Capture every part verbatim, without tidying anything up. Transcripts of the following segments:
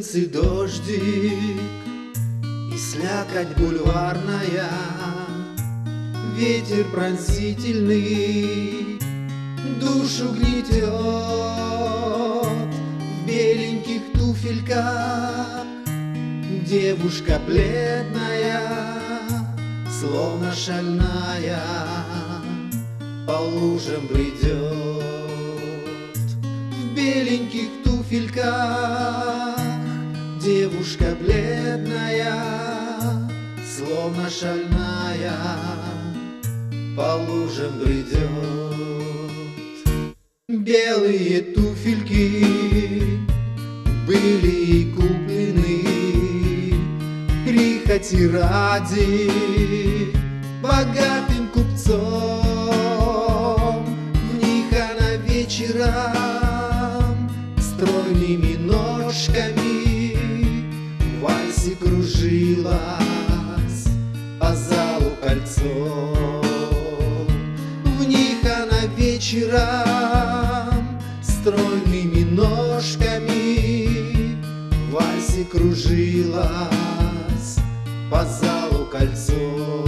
джинсы, дождик и слякоть бульварная, ветер пронзительный душу гнетет. В беленьких туфельках девушка бледная, словно шальная, по лужам бредет. В беленьких туфельках девушка бледная, словно шальная, по лужам бредет. Белые туфельки были куплены прихоти ради богатым купцом. В них она вечером стройными ножками в вальсе кружилась по залу кольцом. В них она вечером стройными ножками в вальсе кружилась по залу кольцом.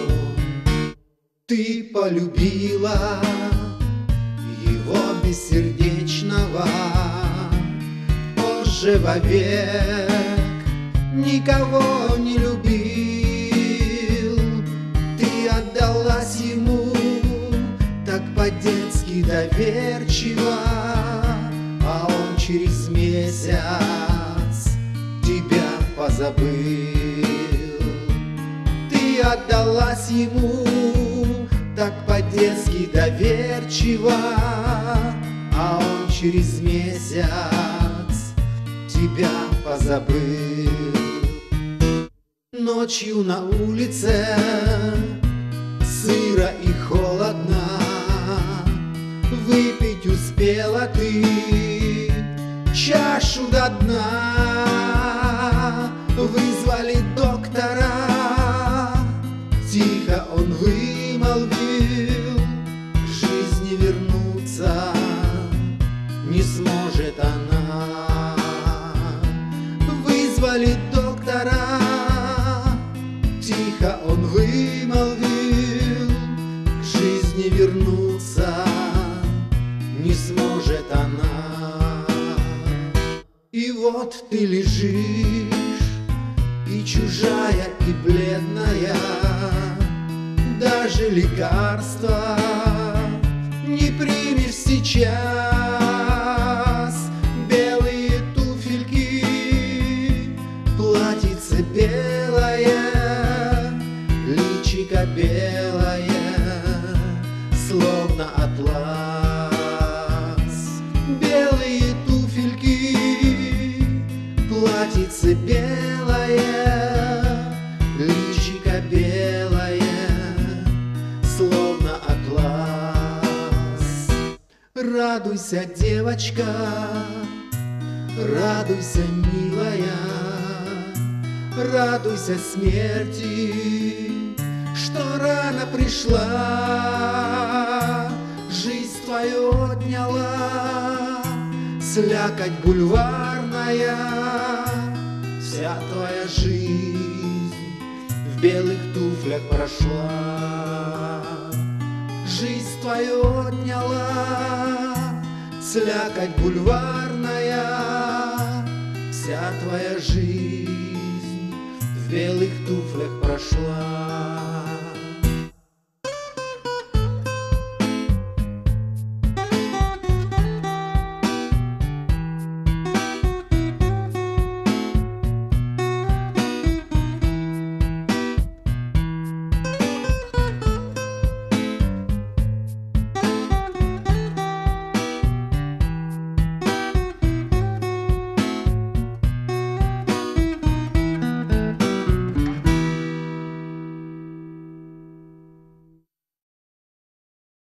Ты полюбила его бессердечного, позже вовек никого не любил. Ты отдалась ему так по-детски доверчиво, а он через месяц тебя позабыл. Ты отдалась ему так по-детски доверчиво, а он через месяц тебя позабыл. Ночью на улице сыро и холодно, выпить успела ты чашу до дна. Вызвали доктора, тихо он вымолвил: к жизни вернуться не сможет она. Вызвали доктора, тихо он вымолвил: к жизни вернуться не сможет она. И вот ты лежишь, и чужая, и бледная, даже лекарства не примешь сейчас. Белые туфельки, платьице белое, личико белое, словно атлас. Белые туфельки, платьице белое, личико белое, словно атлас. Радуйся, девочка, радуйся, милая, радуйся смерти, что рано пришла, жизнь твою отняла слякоть бульварная. Вся твоя жизнь в белых туфлях прошла, жизнь твою отняла слякоть бульварная. Вся твоя жизнь в белых туфлях прошла.